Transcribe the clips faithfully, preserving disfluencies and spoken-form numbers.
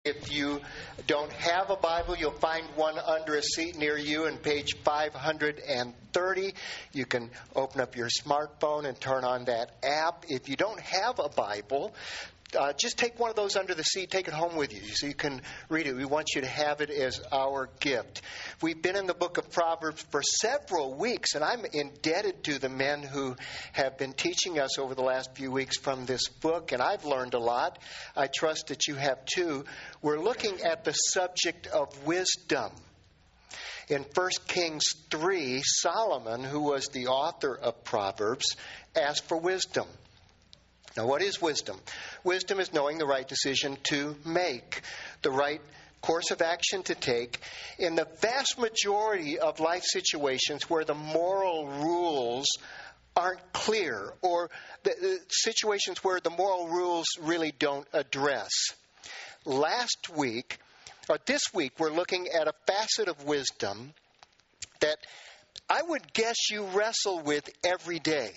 If you don't have a Bible, you'll find one under a seat near you in page five hundred thirty. You can open up your smartphone and turn on that app. If you don't have a Bible, Uh, just take one of those under the seat, take it home with you so you can read it. We want you to have it as our gift. We've been in the book of Proverbs for several weeks, and I'm indebted to the men who have been teaching us over the last few weeks from this book, and I've learned a lot. I trust that you have too. We're looking at the subject of wisdom. In First Kings three, Solomon, who was the author of Proverbs, asked for wisdom. Now, what is wisdom? Wisdom is knowing the right decision to make, the right course of action to take in the vast majority of life situations where the moral rules aren't clear, or the, the situations where the moral rules really don't address. Last week, or this week, we're looking at a facet of wisdom that I would guess you wrestle with every day.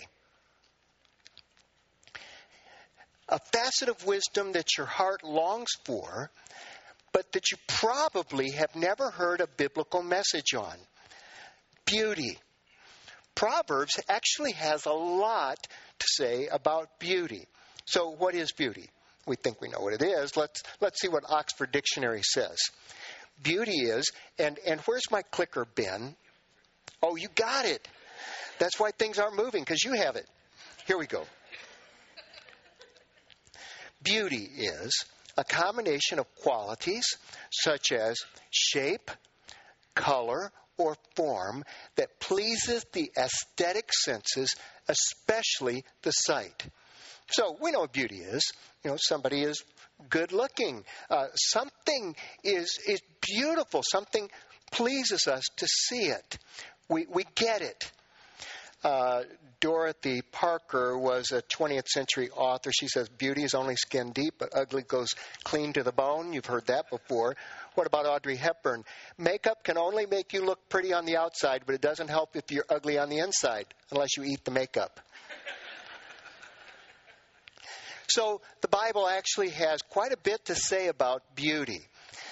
A facet of wisdom that your heart longs for, but that you probably have never heard a biblical message on. Beauty. Proverbs actually has a lot to say about beauty. So what is beauty? We think we know what it is. Let's let's see what Oxford Dictionary says. Beauty is, and, and where's my clicker, Ben? Oh, you got it. That's why things aren't moving, because you have it. Here we go. Beauty is a combination of qualities such as shape, color, or form that pleases the aesthetic senses, especially the sight. So we know what beauty is. You know, somebody is good looking. Uh, something is is beautiful. Something pleases us to see it. We we get it. Uh, Dorothy Parker was a twentieth century author. She says, beauty is only skin deep, but ugly goes clean to the bone. You've heard that before. What about Audrey Hepburn? Makeup can only make you look pretty on the outside, but it doesn't help if you're ugly on the inside, unless you eat the makeup. So the Bible actually has quite a bit to say about beauty.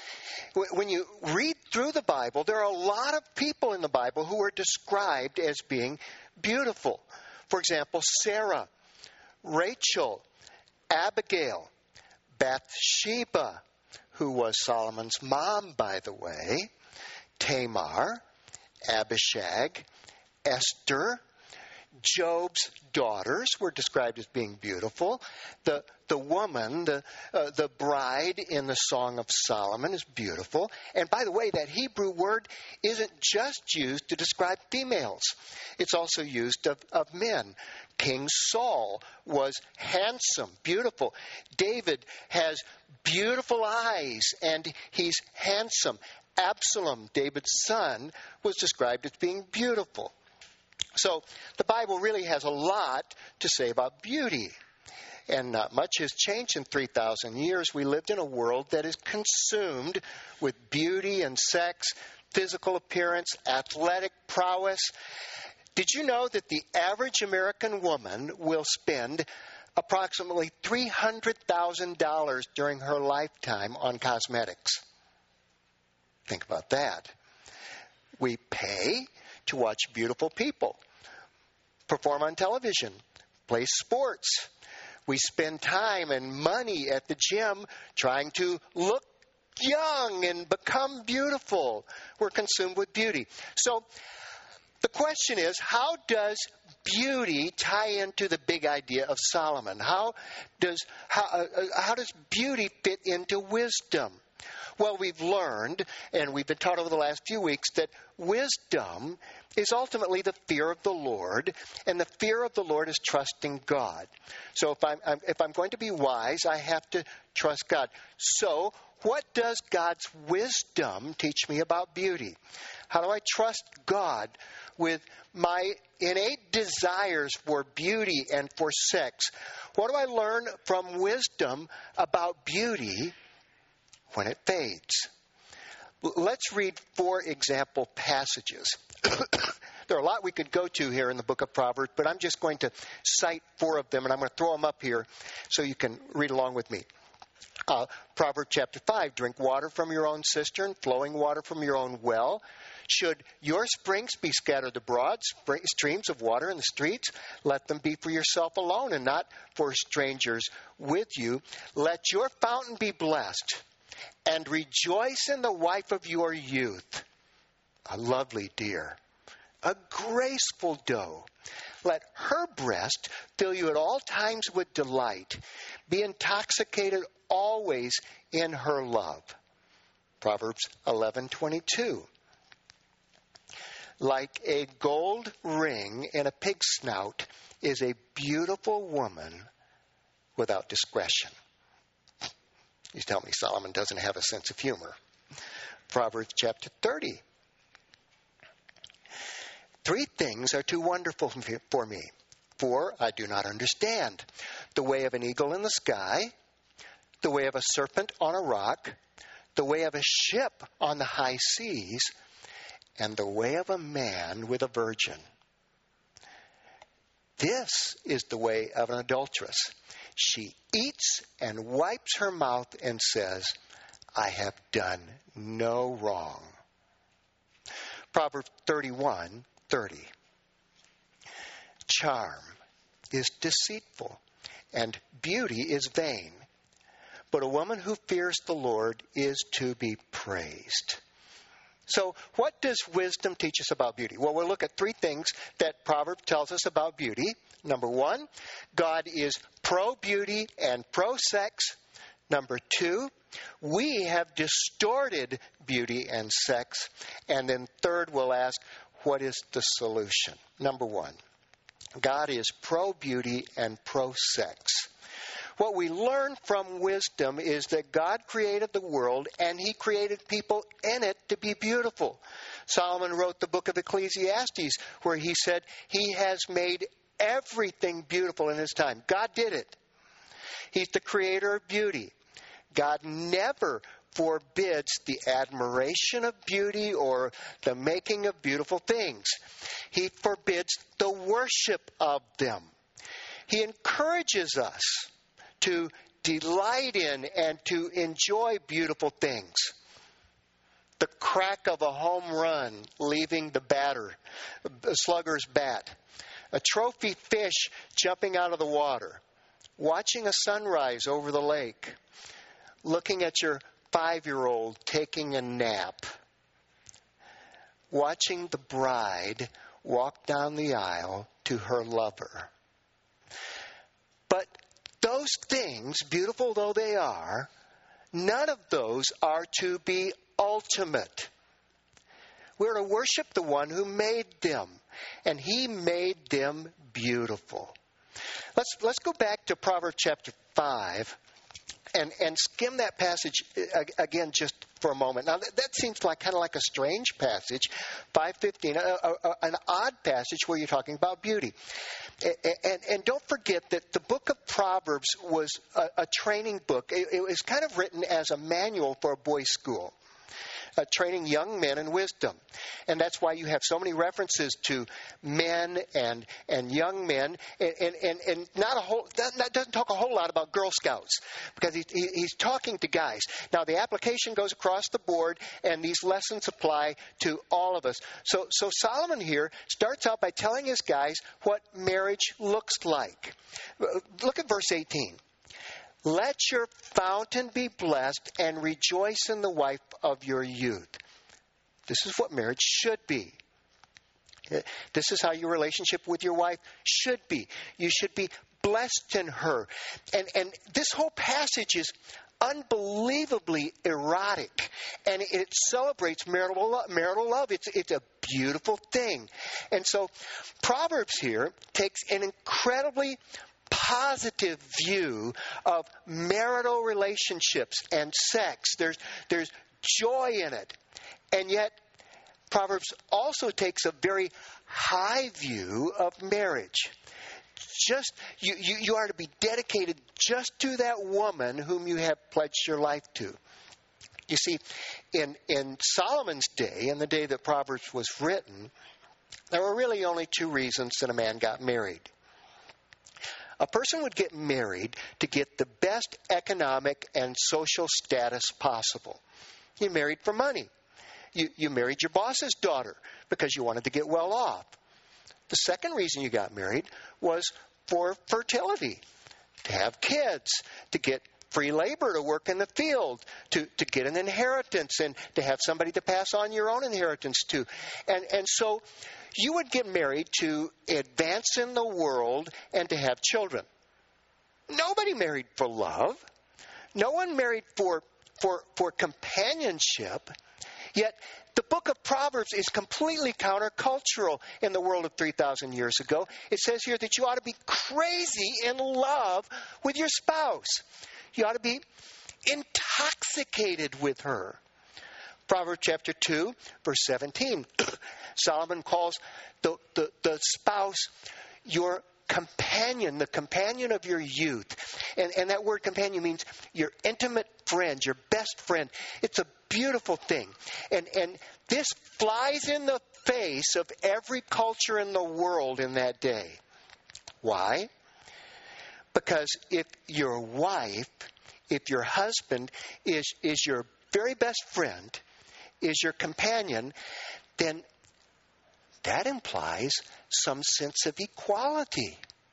When you read through the Bible, there are a lot of people in the Bible who are described as being beautiful. For example, Sarah, Rachel, Abigail, Bathsheba, who was Solomon's mom, by the way, Tamar, Abishag, Esther. Job's daughters were described as being beautiful. The the woman, the uh, the bride in the Song of Solomon is beautiful. And by the way, that Hebrew word isn't just used to describe females. It's also used of, of men. King Saul was handsome, beautiful. David has beautiful eyes, and he's handsome. Absalom, David's son, was described as being beautiful. So the Bible really has a lot to say about beauty. And not much has changed in three thousand years. We lived in a world that is consumed with beauty and sex, physical appearance, athletic prowess. Did you know that the average American woman will spend approximately three hundred thousand dollars during her lifetime on cosmetics? Think about that. We pay to watch beautiful people perform on television, play sports. We spend time and money at the gym trying to look young and become beautiful. We're consumed with beauty. So the question is, how does beauty tie into the big idea of Solomon? How does how, uh, how does beauty fit into wisdom? Well, we've learned, and we've been taught over the last few weeks, that wisdom is ultimately the fear of the Lord, and the fear of the Lord is trusting God. So if I'm, I'm if I'm going to be wise, I have to trust God. So what does God's wisdom teach me about beauty? How do I trust God with my innate desires for beauty and for sex? What do I learn from wisdom about beauty when it fades? Let's read four example passages. There are a lot we could go to here in the book of Proverbs, but I'm just going to cite four of them, and I'm going to throw them up here so you can read along with me. Uh, Proverbs chapter five, drink water from your own cistern, flowing water from your own well. Should your springs be scattered abroad, spring, streams of water in the streets, let them be for yourself alone and not for strangers with you. Let your fountain be blessed, and rejoice in the wife of your youth, a lovely deer, a graceful doe. Let her breast fill you at all times with delight. Be intoxicated always in her love. Proverbs eleven twenty-two. Like a gold ring in a pig's snout is a beautiful woman without discretion. You tell me Solomon doesn't have a sense of humor. Proverbs chapter thirty. Three things are too wonderful for me, for I do not understand. The way of an eagle in the sky, the way of a serpent on a rock, the way of a ship on the high seas, and the way of a man with a virgin. This is the way of an adulteress. She eats and wipes her mouth and says, I have done no wrong. Proverbs thirty-one thirty. Charm is deceitful, and beauty is vain, but a woman who fears the Lord is to be praised. So what does wisdom teach us about beauty? Well, we'll look at three things that Proverbs tells us about beauty. Number one, God is pro-beauty and pro-sex. Number two, we have distorted beauty and sex. And then third, we'll ask, what is the solution? Number one, God is pro-beauty and pro-sex. What we learn from wisdom is that God created the world and he created people in it to be beautiful. Solomon wrote the book of Ecclesiastes where he said he has made everything beautiful in his time. God did it. He's the creator of beauty. God never forbids the admiration of beauty or the making of beautiful things. He forbids the worship of them. He encourages us to delight in and to enjoy beautiful things. The crack of a home run leaving the batter, a slugger's bat, a trophy fish jumping out of the water, watching a sunrise over the lake, looking at your five-year-old taking a nap, watching the bride walk down the aisle to her lover. But those things, beautiful though they are, none of those are to be ultimate. We're to worship the one who made them, and he made them beautiful. Let's let's go back to Proverbs chapter five and, and skim that passage again just for a moment. Now, that, that seems like kind of like a strange passage, five fifteen, a, a, an odd passage where you're talking about beauty. And, and, and don't forget that the book of Proverbs was a, a training book. It, it was kind of written as a manual for a boys' school. Uh, training young men in wisdom. And that's why you have so many references to men and and young men, and and, and, and not a whole that, that doesn't talk a whole lot about Girl Scouts, because he, he, he's talking to guys. Now the application goes across the board, and these lessons apply to all of us. So so Solomon here starts out by telling his guys what marriage looks like. Look at verse eighteen. Let your fountain be blessed and rejoice in the wife of your youth. This is what marriage should be. This is how your relationship with your wife should be. You should be blessed in her. And, and this whole passage is unbelievably erotic. And it celebrates marital love. Marital love. It's, it's a beautiful thing. And so Proverbs here takes an incredibly positive view of marital relationships and sex. There's there's joy in it. And yet Proverbs also takes a very high view of marriage. Just you, you, you are to be dedicated just to that woman whom you have pledged your life to. You see, in in Solomon's day, in the day that Proverbs was written, there were really only two reasons that a man got married. A person would get married to get the best economic and social status possible. You married for money. You, you married your boss's daughter because you wanted to get well off. The second reason you got married was for fertility, to have kids, to get free labor to work in the field, to, to get an inheritance, and to have somebody to pass on your own inheritance to. And, and so you would get married to advance in the world and to have children. Nobody married for love. No one married for, for, for companionship. Yet the book of Proverbs is completely countercultural in the world of three thousand years ago. It says here that you ought to be crazy in love with your spouse. You ought to be intoxicated with her. Proverbs chapter two, verse seventeen. Solomon calls the, the, the spouse your companion, the companion of your youth. And, and that word companion means your intimate friend, your best friend. It's a beautiful thing. And, and this flies in the face of every culture in the world in that day. Why? Because if your wife, if your husband is, is your very best friend, is your companion, then that implies some sense of equality.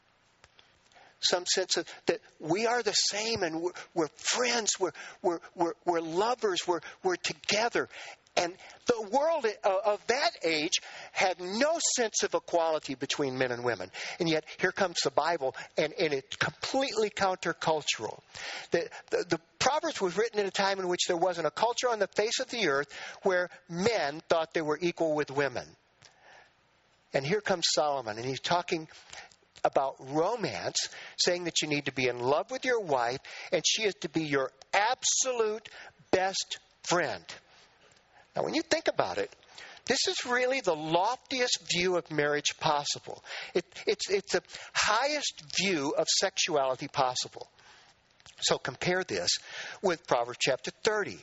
Some sense of that we are the same and we're, we're friends, we're, we're, we're, we're lovers, we're, we're together. And the world of that age had no sense of equality between men and women. And yet, here comes the Bible, and, and it's completely countercultural. The, the, the Proverbs was written in a time in which there wasn't a culture on the face of the earth where men thought they were equal with women. And here comes Solomon, and he's talking about romance, saying that you need to be in love with your wife, and she is to be your absolute best friend. Now, when you think about it, this is really the loftiest view of marriage possible. It, it's, it's the highest view of sexuality possible. So compare this with Proverbs chapter thirty.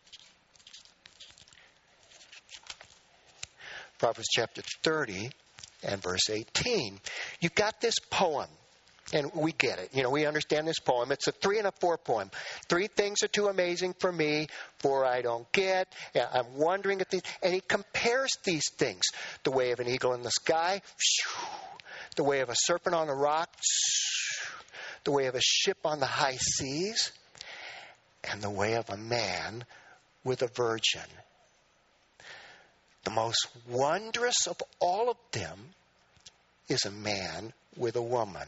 Proverbs chapter thirty and verse eighteen. You've got this poem. And we get it. You know, we understand this poem. It's a three and a four poem. Three things are too amazing for me. Four I don't get. Yeah, I'm wondering at these. And he compares these things. The way of an eagle in the sky. The way of a serpent on a rock. The way of a ship on the high seas. And the way of a man with a virgin. The most wondrous of all of them is a man with a woman.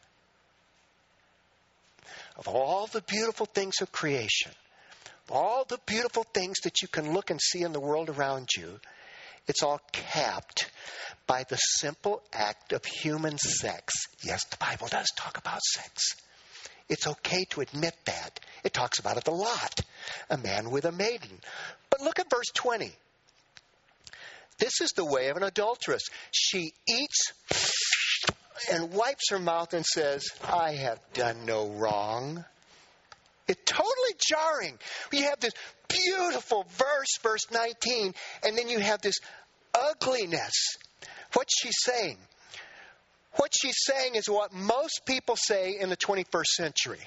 Of all the beautiful things of creation, of all the beautiful things that you can look and see in the world around you, it's all capped by the simple act of human sex. Yes, the Bible does talk about sex. It's okay to admit that. It talks about it a lot. A man with a maiden. But look at verse twenty. This is the way of an adulteress. She eats and wipes her mouth and says, I have done no wrong. It's totally jarring. You have this beautiful verse, verse nineteen, and then you have this ugliness. What's she saying? What she's saying is what most people say in the twenty-first century.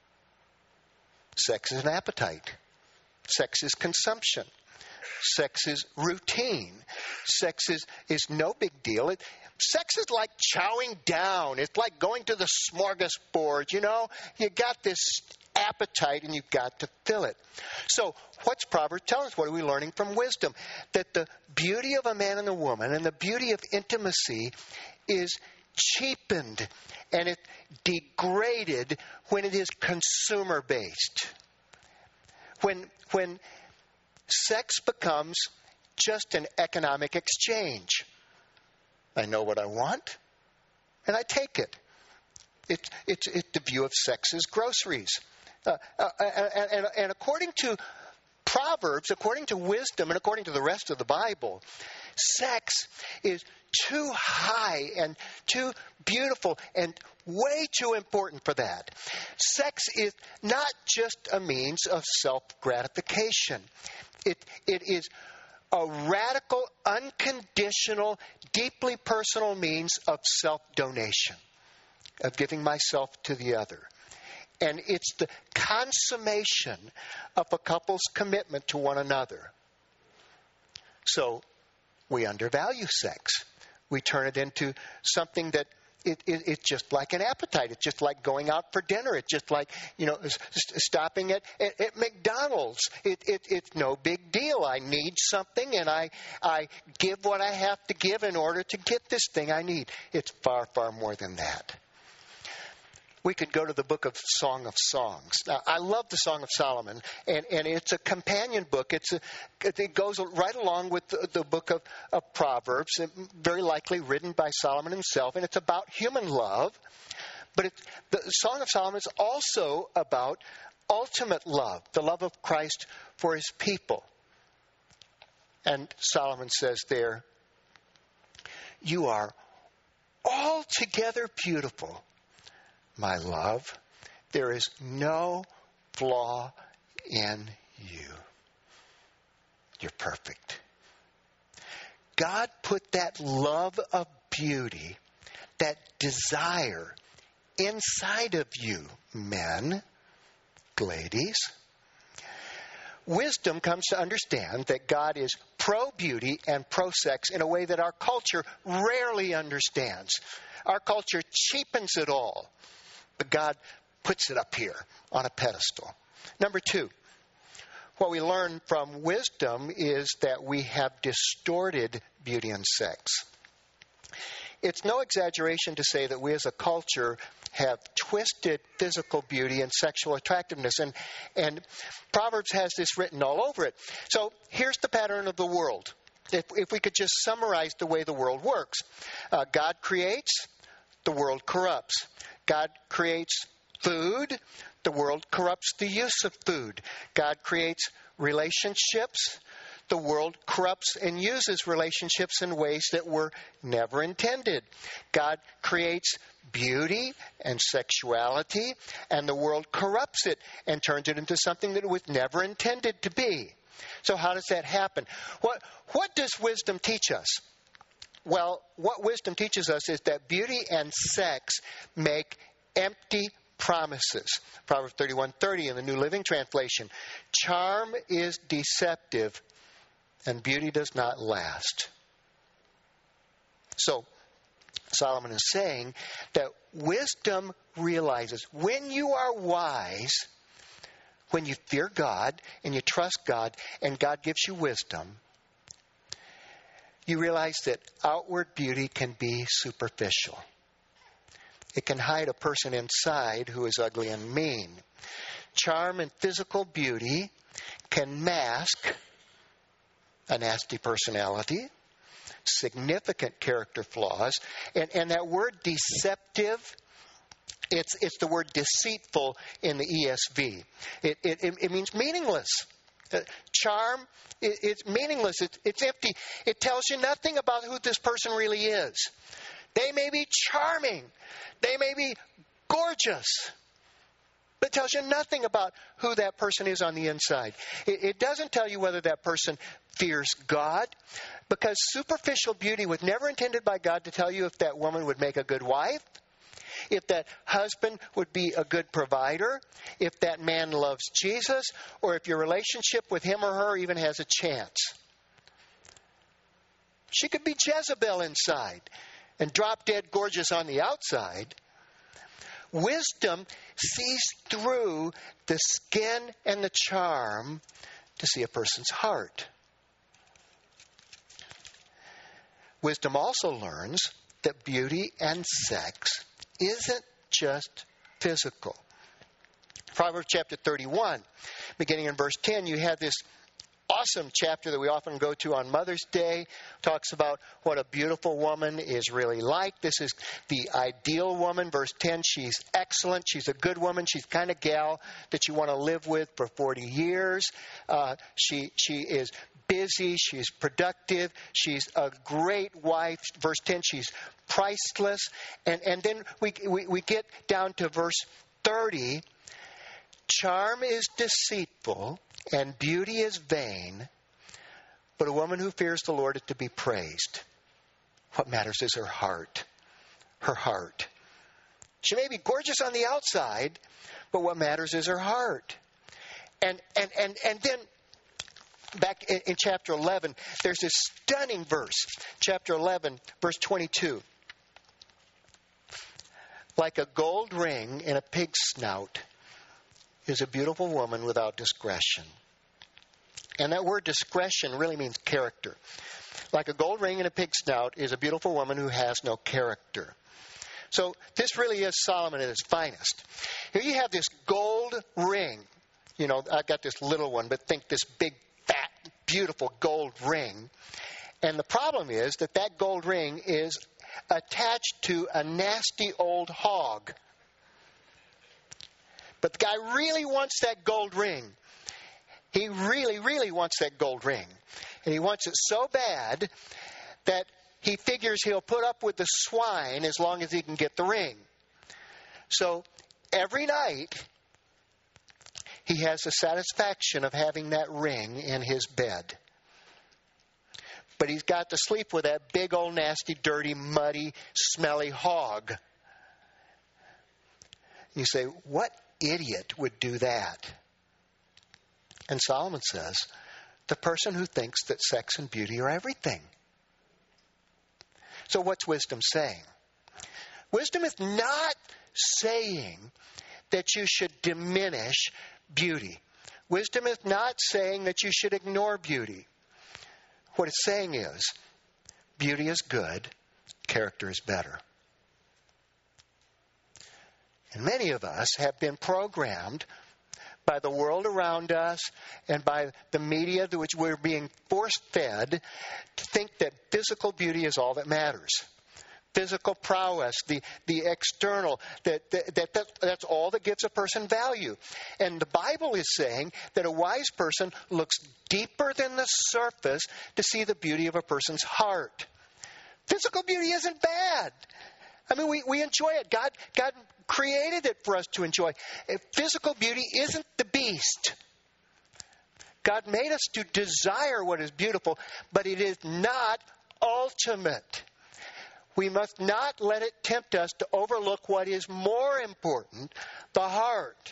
Sex is an appetite. Sex is consumption. Sex is routine. Sex is, is no big deal. It, sex is like chowing down. It's like going to the smorgasbord, you know. You got this appetite and you've got to fill it. So what's Proverbs telling us? What are we learning from wisdom? That the beauty of a man and a woman and the beauty of intimacy is cheapened and it degraded when it is consumer-based. When, when sex becomes just an economic exchange. I know what I want, and I take it. It, it's it, the view of sex as groceries. Uh, uh, and, and, and according to Proverbs, according to wisdom, and according to the rest of the Bible, sex is too high and too beautiful and way too important for that. Sex is not just a means of self-gratification. It, it is a radical, unconditional, deeply personal means of self-donation. of giving myself to the other. And it's the consummation of a couple's commitment to one another. So we undervalue sex. We turn it into something that it, it, it's just like an appetite. It's just like going out for dinner. It's just like, you know, stopping at, at, at McDonald's. It, it, it's no big deal. I need something, and I, I give what I have to give in order to get this thing I need. It's far, far more than that. We could go to the book of Song of Songs. Now, I love the Song of Solomon, and, and it's a companion book. It's a, it goes right along with the, the book of, of Proverbs, very likely written by Solomon himself, and it's about human love. But it, the Song of Solomon is also about ultimate love, the love of Christ for his people. And Solomon says there, "You are altogether beautiful, my love. There is no flaw in you. You're perfect." God put that love of beauty, that desire inside of you, men, ladies. Wisdom comes to understand that God is pro-beauty and pro-sex in a way that our culture rarely understands. Our culture cheapens it all. But God puts it up here on a pedestal. Number two, what we learn from wisdom is that we have distorted beauty and sex. It's no exaggeration to say that we as a culture have twisted physical beauty and sexual attractiveness. And, and Proverbs has this written all over it. So here's the pattern of the world. If, if we could just summarize the way the world works. Uh, God creates, the world corrupts. God creates food, the world corrupts the use of food. God creates relationships, the world corrupts and uses relationships in ways that were never intended. God creates beauty and sexuality, and the world corrupts it and turns it into something that it was never intended to be. So how does that happen? What, what does wisdom teach us? Well, what wisdom teaches us is that beauty and sex make empty promises. Proverbs thirty-one thirty in the New Living Translation. Charm is deceptive, and beauty does not last. So, Solomon is saying that wisdom realizes when you are wise, when you fear God and you trust God and God gives you wisdom, you realize that outward beauty can be superficial. It can hide a person inside who is ugly and mean. Charm and physical beauty can mask a nasty personality, significant character flaws, and, and that word deceptive, it's it's the word deceitful in the E S V. It it, it means meaningless. Uh, charm, it, it's meaningless. It, it's empty. It tells you nothing about who this person really is. They may be charming. They may be gorgeous. But it tells you nothing about who that person is on the inside. It, it doesn't tell you whether that person fears God, because superficial beauty was never intended by God to tell you if that woman would make a good wife, if that husband would be a good provider, if that man loves Jesus, or if your relationship with him or her even has a chance. She could be Jezebel inside and drop dead gorgeous on the outside. Wisdom sees through the skin and the charm to see a person's heart. Wisdom also learns that beauty and sex isn't just physical. Proverbs chapter thirty-one, beginning in verse ten, you have this awesome chapter that we often go to on Mother's Day. Talks about what a beautiful woman is really like. This is the ideal woman. Verse ten, she's excellent. She's a good woman. She's the kind of gal that you want to live with for forty years. Uh, she she is busy. She's productive. She's a great wife. Verse ten, she's priceless. And, and then we, we, we get down to verse thirty. Charm is deceitful and beauty is vain, but a woman who fears the Lord is to be praised. What matters is her heart. Her heart. She may be gorgeous on the outside, but what matters is her heart. And and and, and then back in, in chapter eleven, there's this stunning verse. Chapter eleven, verse twenty-two. Like a gold ring in a pig's snout is a beautiful woman without discretion. And that word discretion really means character. Like a gold ring in a pig's snout is a beautiful woman who has no character. So this really is Solomon at his finest. Here you have this gold ring. You know, I got this little one, but think this big, fat, beautiful gold ring. And the problem is that that gold ring is attached to a nasty old hog. But the guy really wants that gold ring. He really, really wants that gold ring. And he wants it so bad that he figures he'll put up with the swine as long as he can get the ring. So every night, he has the satisfaction of having that ring in his bed. But he's got to sleep with that big old nasty, dirty, muddy, smelly hog. You say, what idiot would do that? And Solomon says, the person who thinks that sex and beauty are everything. So what's wisdom saying? Wisdom is not saying that you should diminish beauty. Wisdom is not saying that you should ignore beauty. What it's saying is, beauty is good, character is better. And many of us have been programmed by the world around us and by the media to which we're being force-fed to think that physical beauty is all that matters. Physical prowess, the, the external, that, that, that, that that's all that gives a person value. And the Bible is saying that a wise person looks deeper than the surface to see the beauty of a person's heart. Physical beauty isn't bad. I mean, we, we enjoy it. God, God created it for us to enjoy. Physical beauty isn't the beast. God made us to desire what is beautiful, but it is not ultimate. We must not let it tempt us to overlook what is more important, the heart.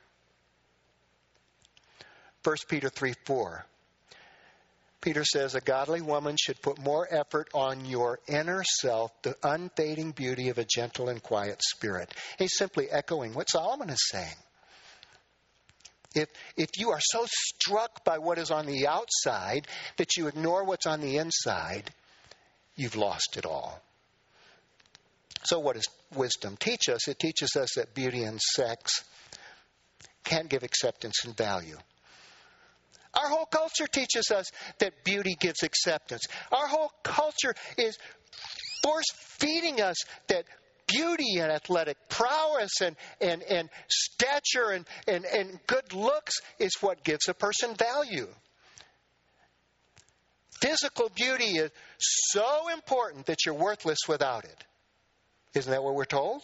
First Peter three four. Peter says, a godly woman should put more effort on your inner self, the unfading beauty of a gentle and quiet spirit. He's simply echoing what Solomon is saying. If, if you are so struck by what is on the outside that you ignore what's on the inside, you've lost it all. So what does wisdom teach us? It teaches us that beauty and sex can't give acceptance and value. Our whole culture teaches us that beauty gives acceptance. Our whole culture is force-feeding us that beauty and athletic prowess and, and, and stature and, and, and good looks is what gives a person value. Physical beauty is so important that you're worthless without it. Isn't that what we're told?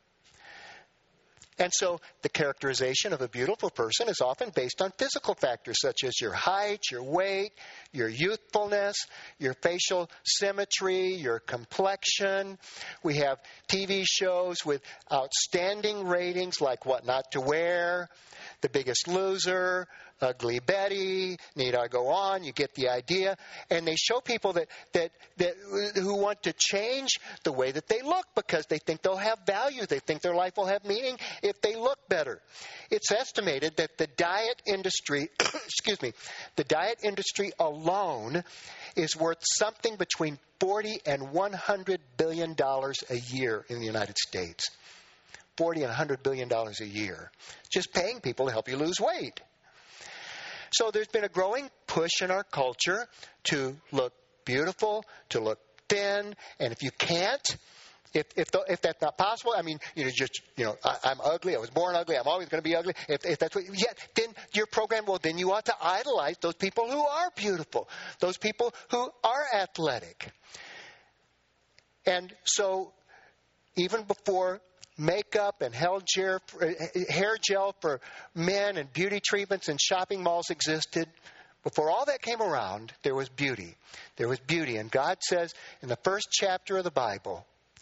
And so the characterization of a beautiful person is often based on physical factors such as your height, your weight, your youthfulness, your facial symmetry, your complexion. We have T V shows with outstanding ratings like What Not to Wear, The Biggest Loser, Ugly Betty, need I go on? You get the idea. And they show people that, that, that who want to change the way that they look because they think they'll have value. They think their life will have meaning if they look better. It's estimated that the diet industry, excuse me, the diet industry alone is worth something between forty and one hundred billion dollars a year in the United States. forty and one hundred billion dollars a year. Just paying people to help you lose weight. So there's been a growing push in our culture to look beautiful, to look thin, and if you can't, if if, the, if that's not possible, I mean, you know, just you know, I, I'm ugly. I was born ugly. I'm always going to be ugly. If, if that's what, yeah, then your program. Well, then you ought to idolize those people who are beautiful, those people who are athletic, and so even before makeup and hair gel, hair gel for men and beauty treatments and shopping malls existed, before all that came around, there was beauty. There was beauty. And God says in the first chapter of the Bible,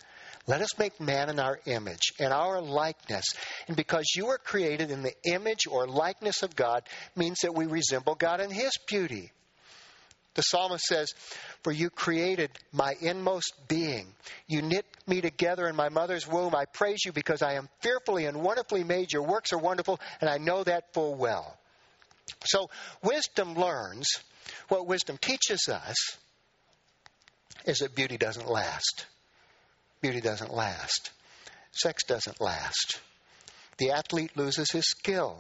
Let us make man in our image, in our likeness. And because you are created in the image or likeness of God means that we resemble God in His beauty. The psalmist says, for you created my inmost being. You knit me together in my mother's womb. I praise you because I am fearfully and wonderfully made. Your works are wonderful, and I know that full well. So wisdom learns, what wisdom teaches us is that beauty doesn't last. Beauty doesn't last. Sex doesn't last. The athlete loses his skill.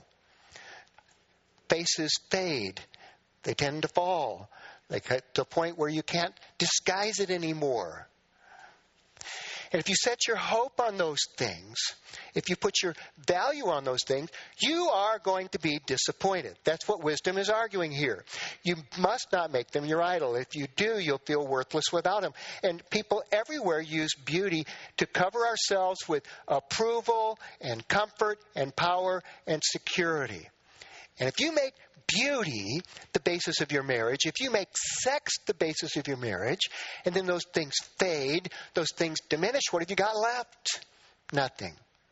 Faces fade. They tend to fall. They get to a point where you can't disguise it anymore. And if you set your hope on those things, if you put your value on those things, you are going to be disappointed. That's what wisdom is arguing here. You must not make them your idol. If you do, you'll feel worthless without them. And people everywhere use beauty to cover ourselves with approval and comfort and power and security. And if you make beauty the basis of your marriage, if you make sex the basis of your marriage, and then those things fade, those things diminish, what have you got left? Nothing.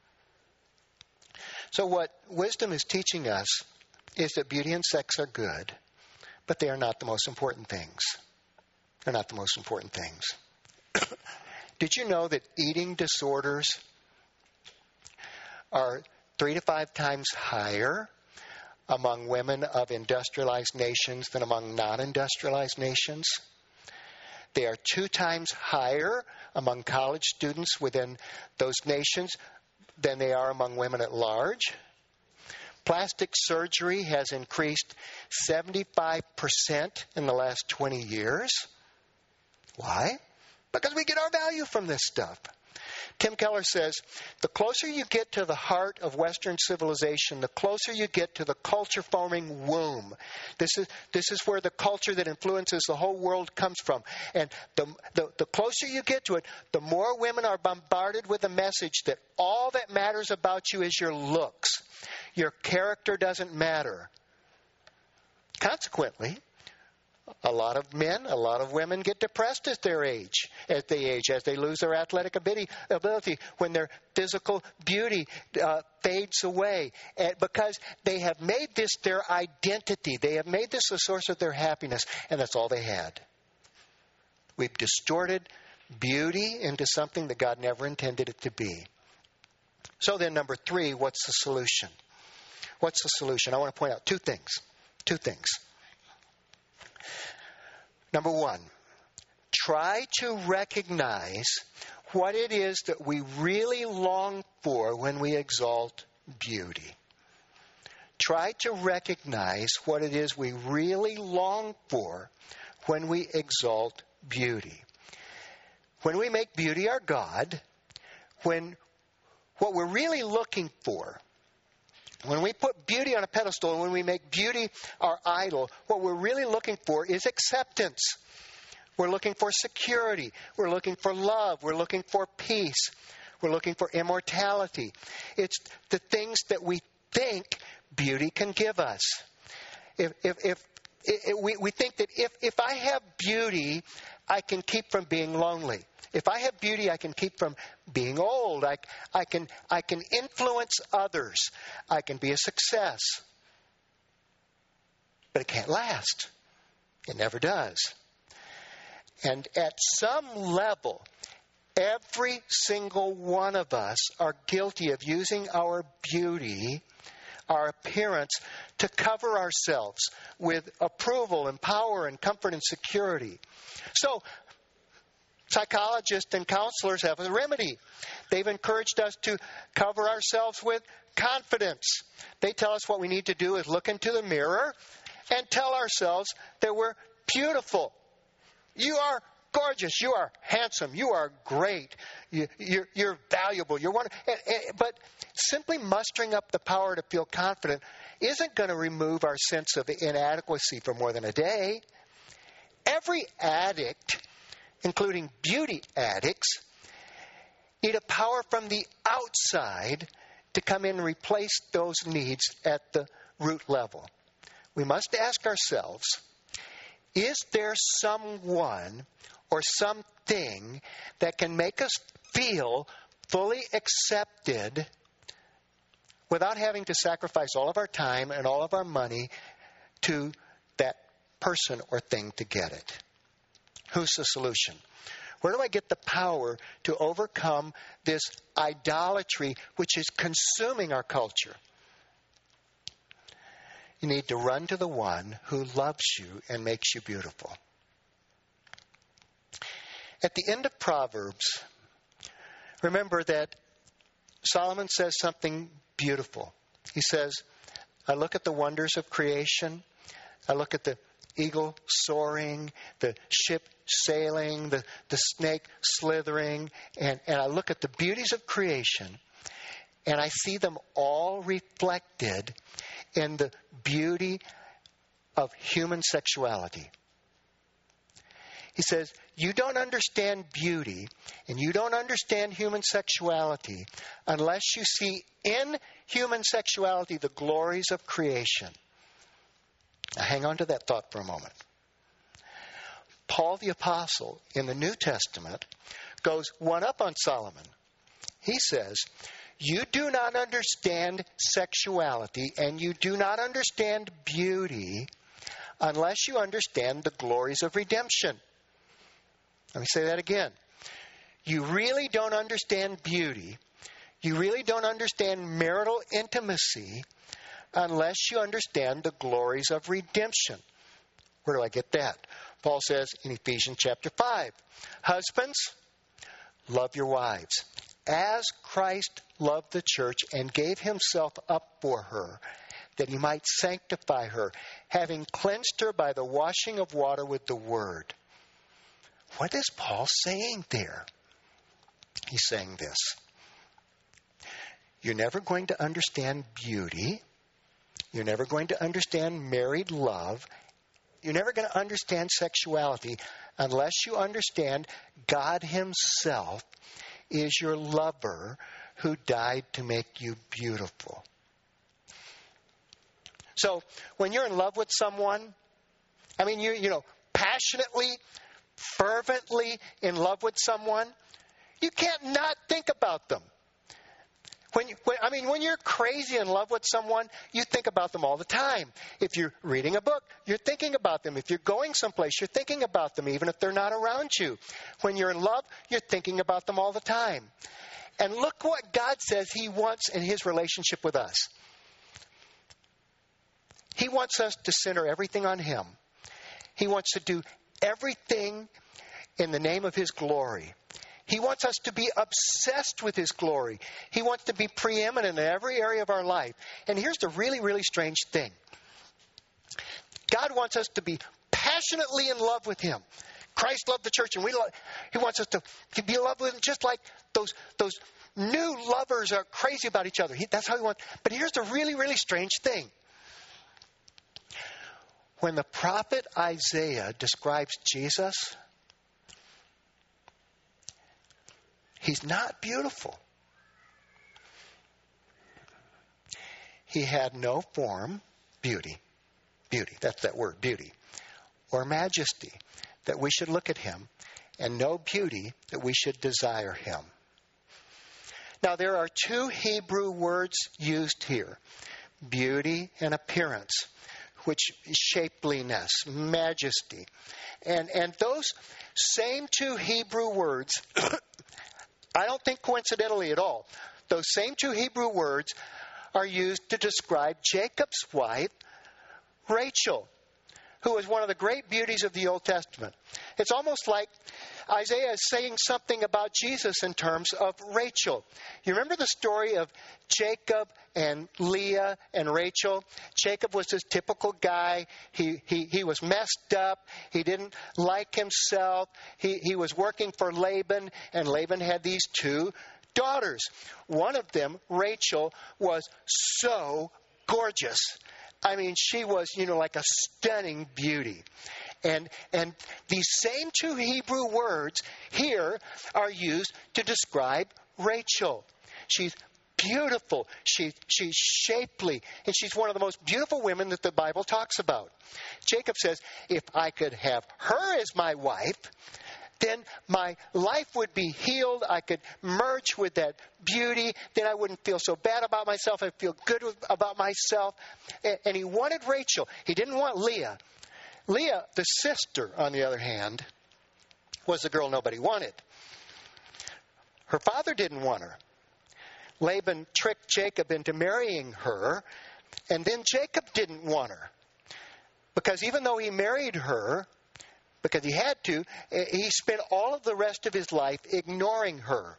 So what wisdom is teaching us is that beauty and sex are good, but they are not the most important things. They're not the most important things. Did you know that eating disorders are three to five times higher among women of industrialized nations than among non-industrialized nations? They are two times higher among college students within those nations than they are among women at large. Plastic surgery has increased seventy-five percent in the last twenty years. Why? Because we get our value from this stuff. Tim Keller says, the closer you get to the heart of Western civilization, the closer you get to the culture-forming womb. This is this is where the culture that influences the whole world comes from. And the, the, the closer you get to it, the more women are bombarded with the message that all that matters about you is your looks. Your character doesn't matter. Consequently, a lot of men, a lot of women get depressed at their age, as they age, as they lose their athletic ability, when their physical beauty uh, fades away, and because they have made this their identity. They have made this the source of their happiness, and that's all they had. We've distorted beauty into something that God never intended it to be. So then, number three, what's the solution? What's the solution? I want to point out two things. Two things. Number one, try to recognize what it is that we really long for when we exalt beauty. Try to recognize what it is we really long for when we exalt beauty. When we make beauty our God, when what we're really looking for, when we put beauty on a pedestal and when we make beauty our idol, what we're really looking for is acceptance. We're looking for security. We're looking for love. We're looking for peace. We're looking for immortality. It's the things that we think beauty can give us. If, if, if, if we, we think that if, if I have beauty, I can keep from being lonely. If I have beauty, I can keep from being old. I, I, can, I can influence others. I can be a success. But it can't last. It never does. And at some level, every single one of us are guilty of using our beauty, our appearance, to cover ourselves with approval and power and comfort and security. So, psychologists and counselors have a remedy. They've encouraged us to cover ourselves with confidence. They tell us what we need to do is look into the mirror and tell ourselves that we're beautiful. You are gorgeous. You are handsome. You are great. You, you're, you're valuable. You're wonderful. But simply mustering up the power to feel confident isn't going to remove our sense of inadequacy for more than a day. Every addict, including beauty addicts, need a power from the outside to come in and replace those needs at the root level. We must ask ourselves, is there someone or something that can make us feel fully accepted without having to sacrifice all of our time and all of our money to that person or thing to get it? Who's the solution? Where do I get the power to overcome this idolatry which is consuming our culture? You need to run to the one who loves you and makes you beautiful. At the end of Proverbs, remember that Solomon says something beautiful. He says, I look at the wonders of creation. I look at the eagle soaring, the ship sailing, the, the snake slithering, and, and I look at the beauties of creation, and I see them all reflected in the beauty of human sexuality. He says, you don't understand beauty and you don't understand human sexuality unless you see in human sexuality the glories of creation. Now hang on to that thought for a moment. Paul the Apostle in the New Testament goes one up on Solomon. He says, you do not understand sexuality and you do not understand beauty unless you understand the glories of redemption. Let me say that again. You really don't understand beauty. You really don't understand marital intimacy unless you understand the glories of redemption. Where do I get that? Paul says in Ephesians chapter five, husbands, love your wives, as Christ loved the church and gave himself up for her, that he might sanctify her, having cleansed her by the washing of water with the word. What is Paul saying there? He's saying this. You're never going to understand beauty. You're never going to understand married love. You're never going to understand sexuality unless you understand God himself is your lover who died to make you beautiful. So when you're in love with someone, I mean, you you know, passionately, fervently in love with someone, you can't not think about them. When, you, when I mean, when you're crazy in love with someone, you think about them all the time. If you're reading a book, you're thinking about them. If you're going someplace, you're thinking about them, even if they're not around you. When you're in love, you're thinking about them all the time. And look what God says he wants in his relationship with us. He wants us to center everything on him. He wants to do everything in the name of his glory. He wants us to be obsessed with his glory. He wants to be preeminent in every area of our life. And here's the really, really strange thing. God wants us to be passionately in love with him. Christ loved the church, and we love, he wants us to, to be in love with him just like those, those new lovers are crazy about each other. He, that's how he wants. But here's the really, really strange thing. When the prophet Isaiah describes Jesus, he's not beautiful. He had no form, beauty, beauty, that's that word, beauty, or majesty, that we should look at him, and no beauty that we should desire him. Now, there are two Hebrew words used here, beauty and appearance, which is shapeliness, majesty. And, and those same two Hebrew words, I don't think coincidentally at all, those same two Hebrew words are used to describe Jacob's wife, Rachel, who was one of the great beauties of the Old Testament. It's almost like Isaiah is saying something about Jesus in terms of Rachel. You remember the story of Jacob and Leah and Rachel? Jacob was this typical guy. He he he was messed up. He didn't like himself. He he was working for Laban, and Laban had these two daughters. One of them, Rachel, was so gorgeous. I mean, she was, you know, like a stunning beauty. And and these same two Hebrew words here are used to describe Rachel. She's beautiful. She, she's shapely. And she's one of the most beautiful women that the Bible talks about. Jacob says, if I could have her as my wife, then my life would be healed. I could merge with that beauty. Then I wouldn't feel so bad about myself. I'd feel good about myself. And he wanted Rachel. He didn't want Leah. Leah, the sister, on the other hand, was the girl nobody wanted. Her father didn't want her. Laban tricked Jacob into marrying her, and then Jacob didn't want her. Because even though he married her, because he had to, he spent all of the rest of his life ignoring her.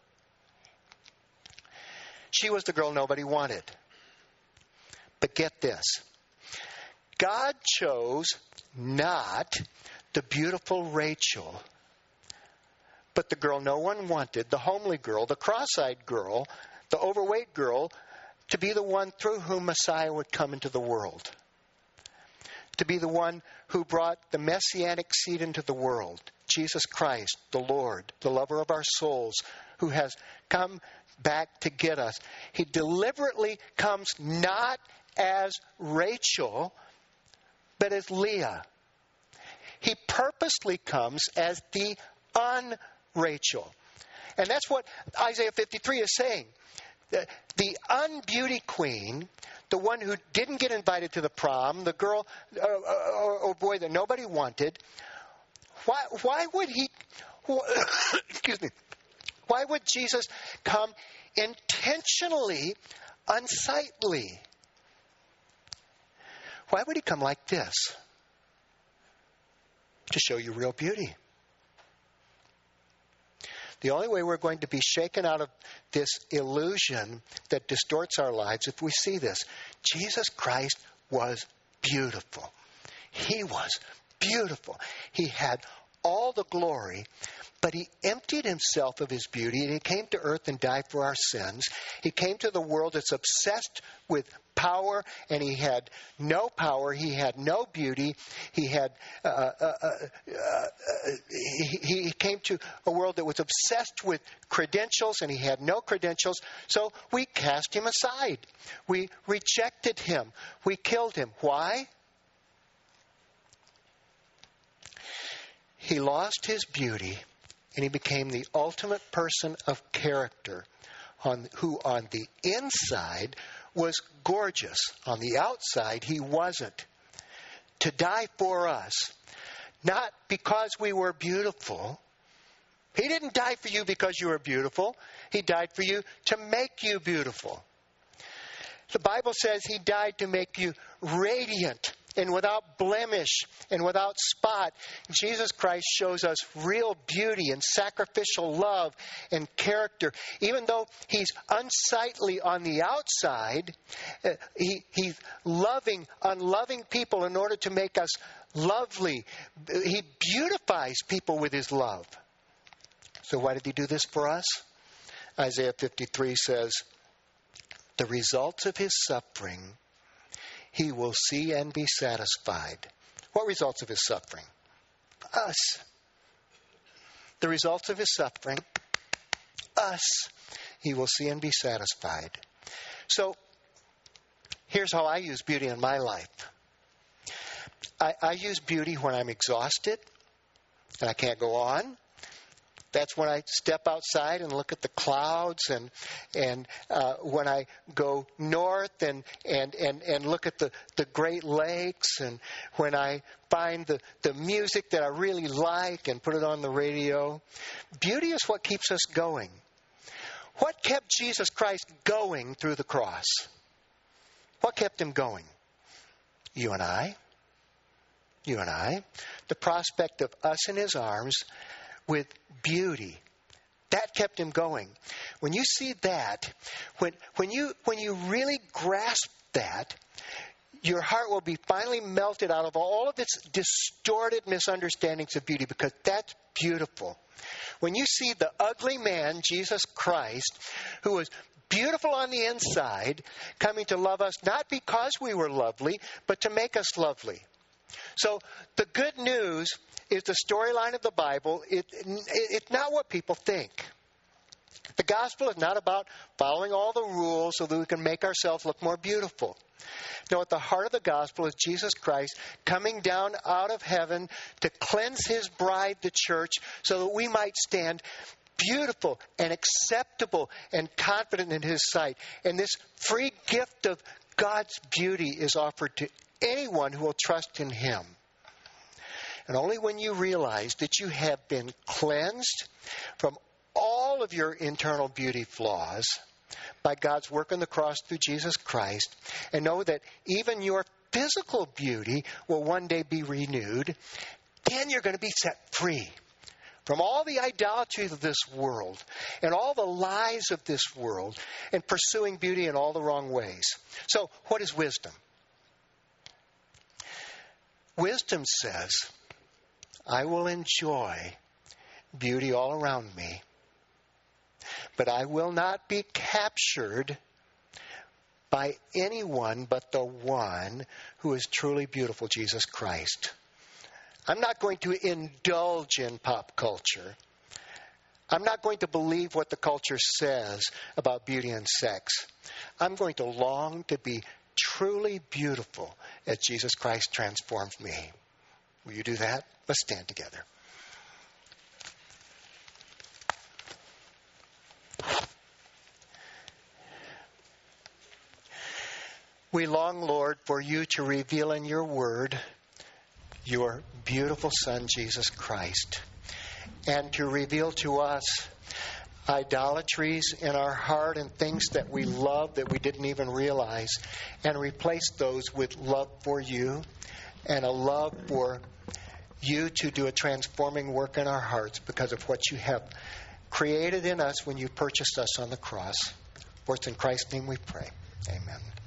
She was the girl nobody wanted. But get this. God chose not the beautiful Rachel, but the girl no one wanted, the homely girl, the cross-eyed girl, the overweight girl, to be the one through whom Messiah would come into the world. To be the one who brought the messianic seed into the world. Jesus Christ, the Lord, the lover of our souls, who has come back to get us. He deliberately comes not as Rachel, but as Leah. He purposely comes as the un-Rachel. And that's what Isaiah fifty-three is saying. The, the un-beauty queen, the one who didn't get invited to the prom, the girl uh, or, or boy that nobody wanted, why, why would he, excuse me, why would Jesus come intentionally unsightly? Why would he come like this? To show you real beauty. The only way we're going to be shaken out of this illusion that distorts our lives if we see this. Jesus Christ was beautiful. He was beautiful. He had all the glory, but he emptied himself of his beauty, and he came to earth and died for our sins. He came to the world that's obsessed with power, and he had no power. He had no beauty. He had uh, uh, uh, uh, he, he came to a world that was obsessed with credentials, and he had no credentials. So we cast him aside. We rejected him. We killed him. Why? He lost his beauty, and he became the ultimate person of character, on who on the inside was gorgeous. On the outside, he wasn't. To die for us, not because we were beautiful. He didn't die for you because you were beautiful. He died for you to make you beautiful. The Bible says he died to make you radiant and without blemish and without spot. Jesus Christ shows us real beauty and sacrificial love and character. Even though he's unsightly on the outside, uh, he, he's loving unloving people in order to make us lovely. He beautifies people with his love. So why did he do this for us? Isaiah fifty-three says, the results of his suffering he will see and be satisfied. What results of his suffering? Us. The results of his suffering, us. He will see and be satisfied. So, here's how I use beauty in my life. I, I use beauty when I'm exhausted and I can't go on. That's when I step outside and look at the clouds, and and uh, when I go north and and, and, and look at the, the Great Lakes, and when I find the, the music that I really like and put it on the radio. Beauty is what keeps us going. What kept Jesus Christ going through the cross? What kept him going? You and I. You and I. The prospect of us in his arms with beauty. That kept him going. When you see that, when when you when you really grasp that, your heart will be finally melted out of all of its distorted misunderstandings of beauty, because that's beautiful. When you see the ugly man, Jesus Christ, who was beautiful on the inside, coming to love us not because we were lovely, but to make us lovely. So the good news is the storyline of the Bible. It, it, it's not what people think. The gospel is not about following all the rules so that we can make ourselves look more beautiful. No, at the heart of the gospel is Jesus Christ coming down out of heaven to cleanse his bride, the church, so that we might stand beautiful and acceptable and confident in his sight. And this free gift of God's beauty is offered to anyone who will trust in him. And only when you realize that you have been cleansed from all of your internal beauty flaws by God's work on the cross through Jesus Christ, and know that even your physical beauty will one day be renewed, then you're going to be set free from all the idolatry of this world and all the lies of this world and pursuing beauty in all the wrong ways. So, what is wisdom? Wisdom says, I will enjoy beauty all around me, but I will not be captured by anyone but the one who is truly beautiful, Jesus Christ. I'm not going to indulge in pop culture. I'm not going to believe what the culture says about beauty and sex. I'm going to long to be truly beautiful as Jesus Christ transforms me. Will you do that? Let's stand together. We long, Lord, for you to reveal in your word your beautiful Son, Jesus Christ, and to reveal to us idolatries in our heart and things that we love that we didn't even realize, and replace those with love for you and a love for you to do a transforming work in our hearts because of what you have created in us when you purchased us on the cross. For it's in Christ's name we pray. Amen.